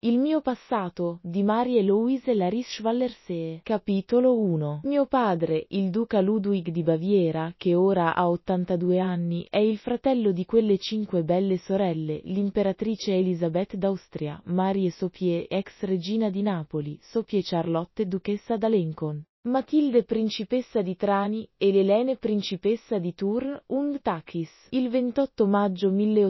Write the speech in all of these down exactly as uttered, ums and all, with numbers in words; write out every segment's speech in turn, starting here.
Il mio passato, di Marie-Louise Laris-Schwallersee. Capitolo uno. Mio padre, il duca Ludwig di Baviera, che ora ha ottantadue anni, è il fratello di quelle cinque belle sorelle, l'imperatrice Elisabeth d'Austria, Marie Sophie, ex regina di Napoli, Sophie Charlotte duchessa d'Alencon, Matilde principessa di Trani, e l'Elene principessa di Thurn und Taxis. Il ventotto maggio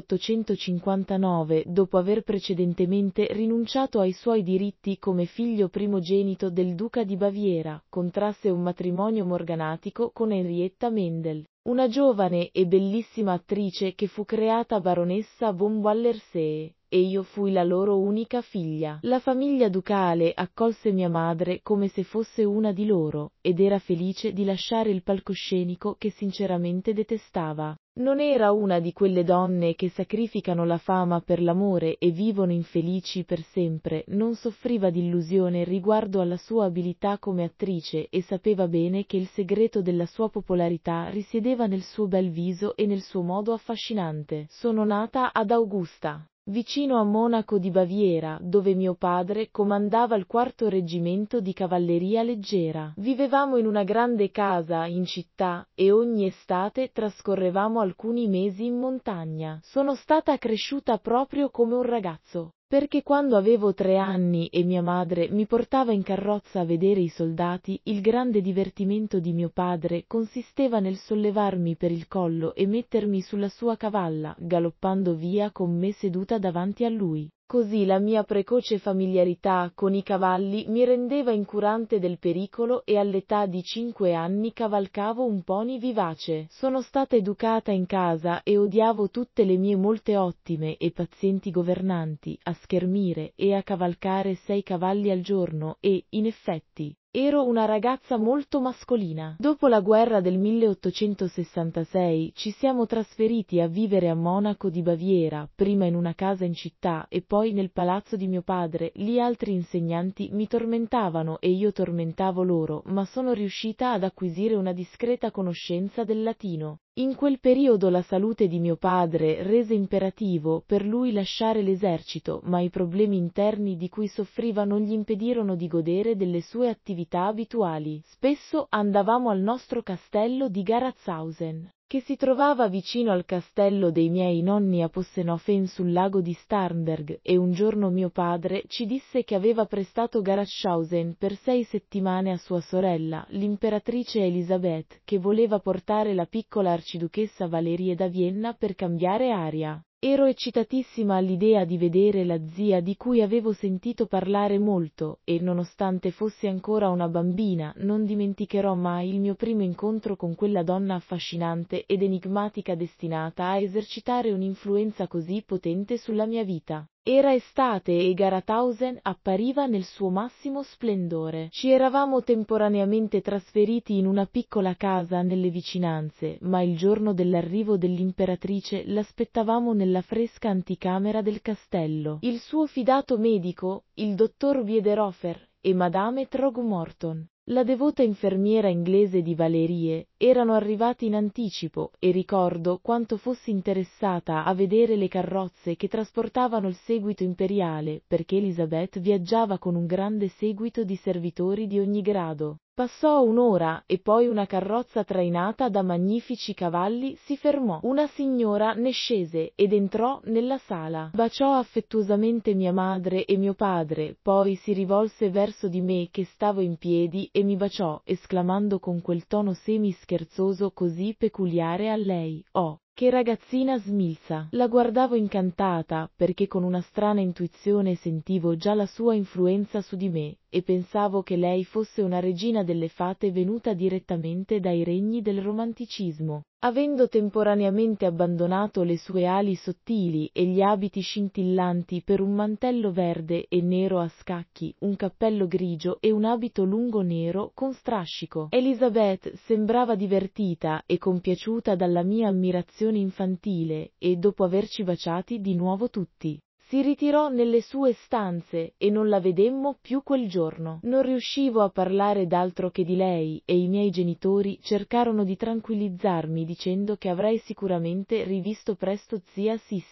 milleottocentocinquantanove, dopo aver precedentemente rinunciato ai suoi diritti come figlio primogenito del duca di Baviera, contrasse un matrimonio morganatico con Henrietta Mendel, una giovane e bellissima attrice che fu creata baronessa von Wallersee, e io fui la loro unica figlia. La famiglia ducale accolse mia madre come se fosse una di loro, ed era felice di lasciare il palcoscenico che sinceramente detestava. Non era una di quelle donne che sacrificano la fama per l'amore e vivono infelici per sempre, non soffriva d'illusione riguardo alla sua abilità come attrice e sapeva bene che il segreto della sua popolarità risiedeva nel suo bel viso e nel suo modo affascinante. Sono nata ad Augusta, vicino a Monaco di Baviera, dove mio padre comandava il quarto reggimento di cavalleria leggera. Vivevamo in una grande casa in città e ogni estate trascorrevamo alcuni mesi in montagna. Sono stata cresciuta proprio come un ragazzo, perché quando avevo tre anni e mia madre mi portava in carrozza a vedere i soldati, il grande divertimento di mio padre consisteva nel sollevarmi per il collo e mettermi sulla sua cavalla, galoppando via con me seduta davanti a lui. Così la mia precoce familiarità con i cavalli mi rendeva incurante del pericolo e all'età di cinque anni cavalcavo un pony vivace. Sono stata educata in casa e odiavo tutte le mie molte ottime e pazienti governanti a schermire e a cavalcare sei cavalli al giorno e, in effetti, ero una ragazza molto mascolina. Dopo la guerra del milleottocentosessantasei ci siamo trasferiti a vivere a Monaco di Baviera, prima in una casa in città e poi nel palazzo di mio padre. Lì altri insegnanti mi tormentavano e io tormentavo loro, ma sono riuscita ad acquisire una discreta conoscenza del latino. In quel periodo la salute di mio padre rese imperativo per lui lasciare l'esercito, ma i problemi interni di cui soffriva non gli impedirono di godere delle sue attività abituali. Spesso andavamo al nostro castello di Garatshausen, che si trovava vicino al castello dei miei nonni a Possenhofen sul lago di Starnberg, e un giorno mio padre ci disse che aveva prestato Garatshausen per sei settimane a sua sorella, l'imperatrice Elisabeth, che voleva portare la piccola arciduchessa Valerie da Vienna per cambiare aria. Ero eccitatissima all'idea di vedere la zia di cui avevo sentito parlare molto, e nonostante fossi ancora una bambina, non dimenticherò mai il mio primo incontro con quella donna affascinante ed enigmatica destinata a esercitare un'influenza così potente sulla mia vita. Era estate e Garatshausen appariva nel suo massimo splendore. Ci eravamo temporaneamente trasferiti in una piccola casa nelle vicinanze, ma il giorno dell'arrivo dell'imperatrice l'aspettavamo nella fresca anticamera del castello. Il suo fidato medico, il dottor Wiederhofer, e Madame Throgmorton, la devota infermiera inglese di Valerie, erano arrivati in anticipo, e ricordo quanto fossi interessata a vedere le carrozze che trasportavano il seguito imperiale, perché Elisabeth viaggiava con un grande seguito di servitori di ogni grado. Passò un'ora, e poi una carrozza trainata da magnifici cavalli si fermò. Una signora ne scese ed entrò nella sala. Baciò affettuosamente mia madre e mio padre, poi si rivolse verso di me che stavo in piedi e mi baciò, esclamando con quel tono semi-scherzoso così peculiare a lei: «Oh, che ragazzina smilza!» La guardavo incantata, perché con una strana intuizione sentivo già la sua influenza su di me, e pensavo che lei fosse una regina delle fate venuta direttamente dai regni del romanticismo. Avendo temporaneamente abbandonato le sue ali sottili e gli abiti scintillanti per un mantello verde e nero a scacchi, un cappello grigio e un abito lungo nero con strascico, Elisabeth sembrava divertita e compiaciuta dalla mia ammirazione infantile e, dopo averci baciati di nuovo tutti, si ritirò nelle sue stanze e non la vedemmo più quel giorno. Non riuscivo a parlare d'altro che di lei e i miei genitori cercarono di tranquillizzarmi dicendo che avrei sicuramente rivisto presto zia Sissy.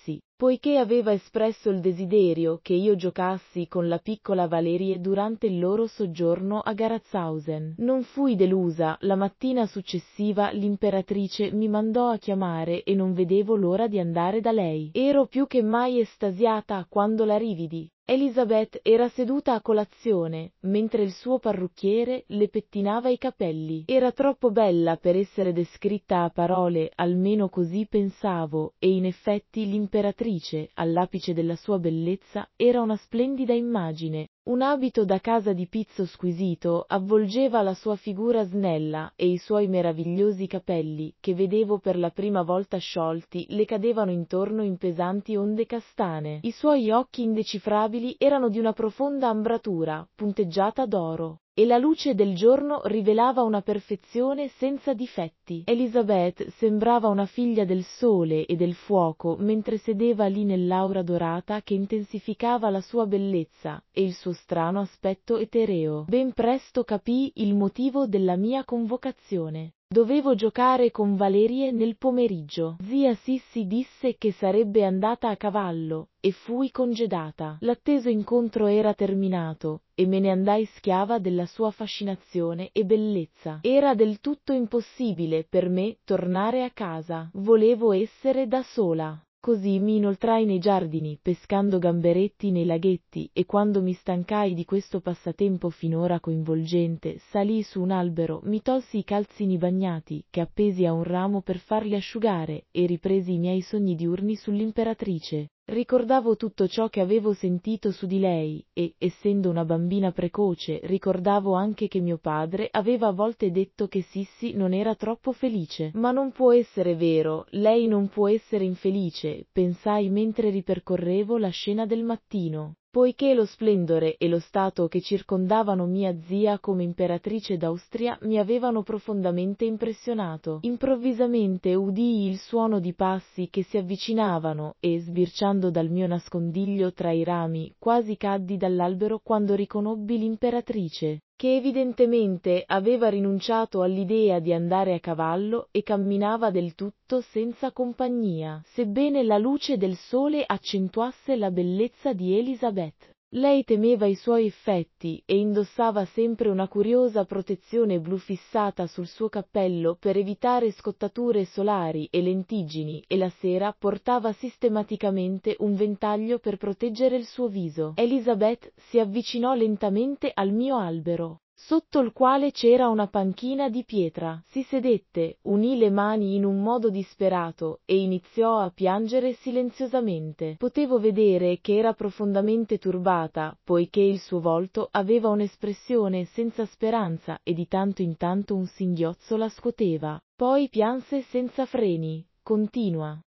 poiché aveva espresso il desiderio che io giocassi con la piccola Valerie durante il loro soggiorno a Garazhausen. Non fui delusa, la mattina successiva l'imperatrice mi mandò a chiamare e non vedevo l'ora di andare da lei. Ero più che mai estasiata quando la rividi. Elisabeth era seduta a colazione, mentre il suo parrucchiere le pettinava i capelli. Era troppo bella per essere descritta a parole, almeno così pensavo, e in effetti l'imperatrice, all'apice della sua bellezza, era una splendida immagine. Un abito da casa di pizzo squisito avvolgeva la sua figura snella e i suoi meravigliosi capelli, che vedevo per la prima volta sciolti, le cadevano intorno in pesanti onde castane. I suoi occhi indecifrabili erano di una profonda ambratura, punteggiata d'oro, e la luce del giorno rivelava una perfezione senza difetti. Elisabeth sembrava una figlia del sole e del fuoco mentre sedeva lì nell'aura dorata che intensificava la sua bellezza e il suo strano aspetto etereo. Ben presto capii il motivo della mia convocazione. Dovevo giocare con Valerie nel pomeriggio. Zia Sissi disse che sarebbe andata a cavallo, e fui congedata. L'atteso incontro era terminato, e me ne andai schiava della sua fascinazione e bellezza. Era del tutto impossibile per me tornare a casa. Volevo essere da sola. Così mi inoltrai nei giardini, pescando gamberetti nei laghetti, e quando mi stancai di questo passatempo finora coinvolgente, salii su un albero, mi tolsi i calzini bagnati, che appesi a un ramo per farli asciugare, e ripresi i miei sogni diurni sull'imperatrice. Ricordavo tutto ciò che avevo sentito su di lei, e, essendo una bambina precoce, ricordavo anche che mio padre aveva a volte detto che Sissi non era troppo felice. Ma non può essere vero, lei non può essere infelice, pensai mentre ripercorrevo la scena del mattino. Poiché lo splendore e lo stato che circondavano mia zia come imperatrice d'Austria mi avevano profondamente impressionato, improvvisamente udii il suono di passi che si avvicinavano e, sbirciando dal mio nascondiglio tra i rami, quasi caddi dall'albero quando riconobbi l'imperatrice, che evidentemente aveva rinunciato all'idea di andare a cavallo e camminava del tutto senza compagnia, sebbene la luce del sole accentuasse la bellezza di Elisabeth. Lei temeva i suoi effetti e indossava sempre una curiosa protezione blu fissata sul suo cappello per evitare scottature solari e lentiggini, e la sera portava sistematicamente un ventaglio per proteggere il suo viso. Elisabeth si avvicinò lentamente al mio albero, sotto il quale c'era una panchina di pietra. Si sedette, unì le mani in un modo disperato e iniziò a piangere silenziosamente. Potevo vedere che era profondamente turbata, poiché il suo volto aveva un'espressione senza speranza e di tanto in tanto un singhiozzo la scuoteva. Poi pianse senza freni, continua,